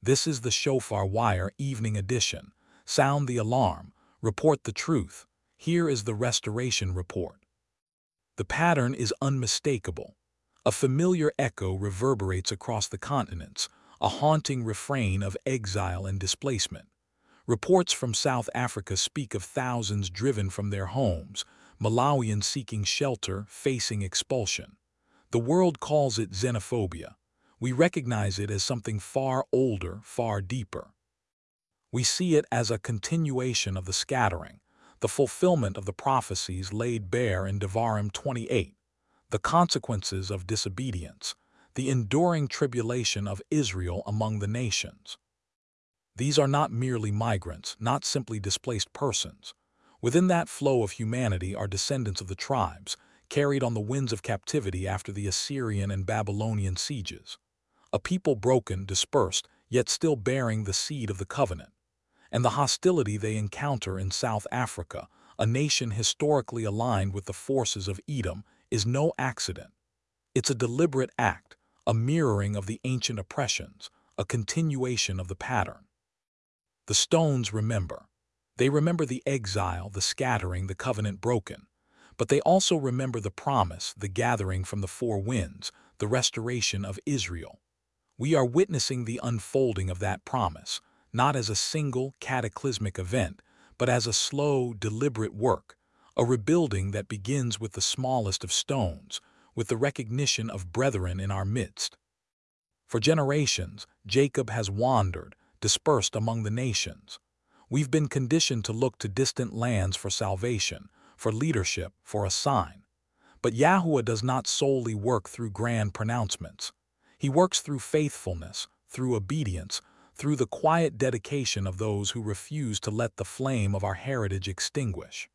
This is the Shofar Wire Evening Edition. Sound the alarm. Report the truth. Here is the Restoration Report. The pattern is unmistakable. A familiar echo reverberates across the continents, a haunting refrain of exile and displacement. Reports from South Africa speak of thousands driven from their homes, Malawians seeking shelter, facing expulsion. The world calls it xenophobia. We recognize it as something far older, far deeper. We see it as a continuation of the scattering, the fulfillment of the prophecies laid bare in Devarim 28, the consequences of disobedience, the enduring tribulation of Israel among the nations. These are not merely migrants, not simply displaced persons. Within that flow of humanity are descendants of the tribes, carried on the winds of captivity after the Assyrian and Babylonian sieges. A people broken, dispersed, yet still bearing the seed of the covenant. And the hostility they encounter in South Africa, a nation historically aligned with the forces of Edom, is no accident. It's a deliberate act, a mirroring of the ancient oppressions, a continuation of the pattern. The stones remember. They remember the exile, the scattering, the covenant broken. But they also remember the promise, the gathering from the four winds, the restoration of Israel. We are witnessing the unfolding of that promise, not as a single, cataclysmic event, but as a slow, deliberate work, a rebuilding that begins with the smallest of stones, with the recognition of brethren in our midst. For generations, Jacob has wandered, dispersed among the nations. We've been conditioned to look to distant lands for salvation, for leadership, for a sign. But Yahuwah does not solely work through grand pronouncements. He works through faithfulness, through obedience, through the quiet dedication of those who refuse to let the flame of our heritage extinguish.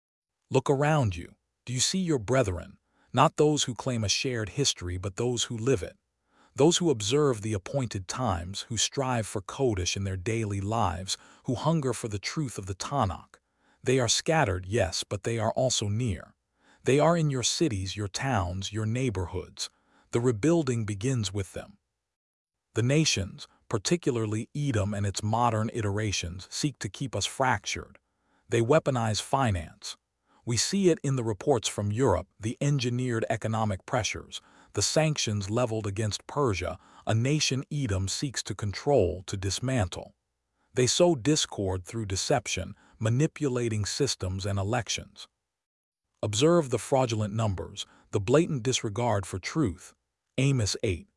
Look around you. Do you see your brethren, not those who claim a shared history, but those who live it? Those who observe the appointed times, who strive for Kodesh in their daily lives, who hunger for the truth of the Tanakh. They are scattered, yes, but they are also near. They are in your cities, your towns, your neighborhoods. The rebuilding begins with them. The nations, particularly Edom and its modern iterations, seek to keep us fractured. They weaponize finance. We see it in the reports from Europe, the engineered economic pressures, the sanctions leveled against Persia, a nation Edom seeks to control, to dismantle. They sow discord through deception, manipulating systems and elections. Observe the fraudulent numbers, the blatant disregard for truth. Amos 8,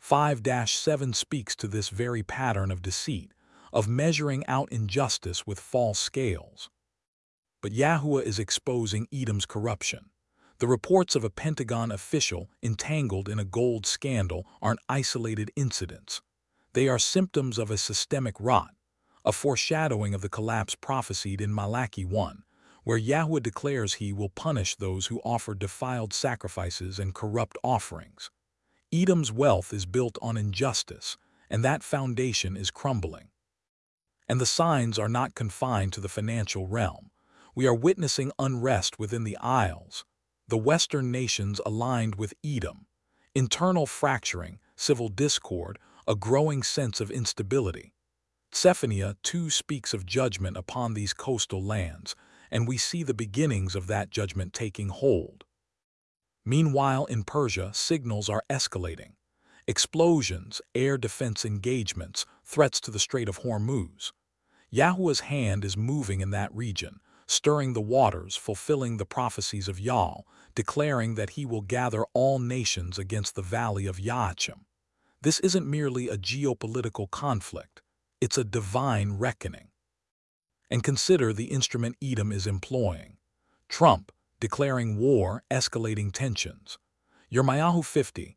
5-7 speaks to this very pattern of deceit, of measuring out injustice with false scales. But Yahuwah is exposing Edom's corruption. The reports of a Pentagon official entangled in a gold scandal aren't isolated incidents. They are symptoms of a systemic rot, a foreshadowing of the collapse prophesied in Malachi 1, where Yahuwah declares he will punish those who offer defiled sacrifices and corrupt offerings. Edom's wealth is built on injustice, and that foundation is crumbling. And the signs are not confined to the financial realm. We are witnessing unrest within the Isles, the Western nations aligned with Edom, internal fracturing, civil discord, a growing sense of instability. Zephaniah 2 speaks of judgment upon these coastal lands, and we see the beginnings of that judgment taking hold. Meanwhile, in Persia, signals are escalating. Explosions, air defense engagements, threats to the Strait of Hormuz. Yahuwah's hand is moving in that region, stirring the waters, fulfilling the prophecies of Yah, declaring that he will gather all nations against the valley of Yahachim. This isn't merely a geopolitical conflict. It's a divine reckoning. And consider the instrument Edom is employing. Trump, declaring war, escalating tensions. Yirmiyahu 50,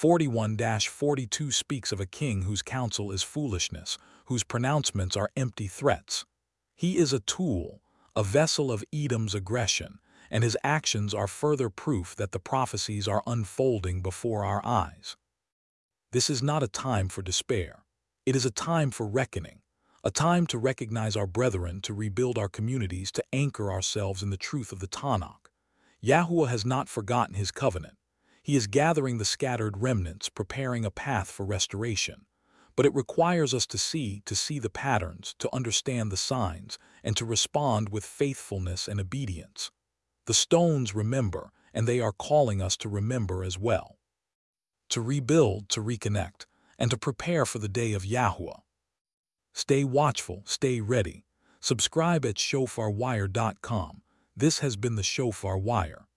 41-42 speaks of a king whose counsel is foolishness, whose pronouncements are empty threats. He is a tool, a vessel of Edom's aggression, and his actions are further proof that the prophecies are unfolding before our eyes. This is not a time for despair. It is a time for reckoning, a time to recognize our brethren, to rebuild our communities, to anchor ourselves in the truth of the Tanakh. Yahuwah has not forgotten his covenant. He is gathering the scattered remnants, preparing a path for restoration. but it requires us to see the patterns, to understand the signs, and to respond with faithfulness and obedience. The stones remember, and they are calling us to remember as well. To rebuild, to reconnect, and to prepare for the day of Yahuwah. Stay watchful, stay ready. Subscribe at shofarwire.com. This has been the Shofar Wire.